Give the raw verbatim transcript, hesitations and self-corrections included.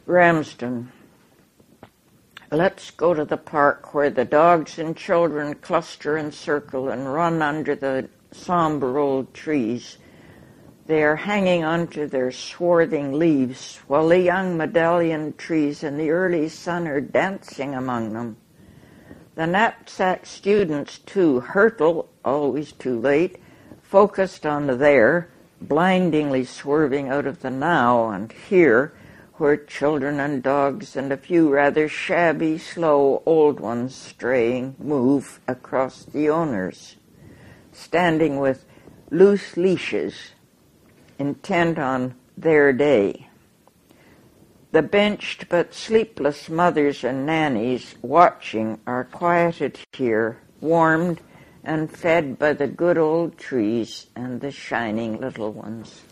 Ramsden. Let's go to the park where the dogs and children cluster and circle and run under the somber old trees. They are hanging onto their swarthing leaves, while the young medallion trees in the early sun are dancing among them. The knapsack students, too, hurtle, always too late, focused on the there, blindingly swerving out of the now and here, where children and dogs and a few rather shabby, slow old ones straying move across the owners, standing with loose leashes, intent on their day. The benched but sleepless mothers and nannies watching are quieted here, warmed and fed by the good old trees and the shining little ones.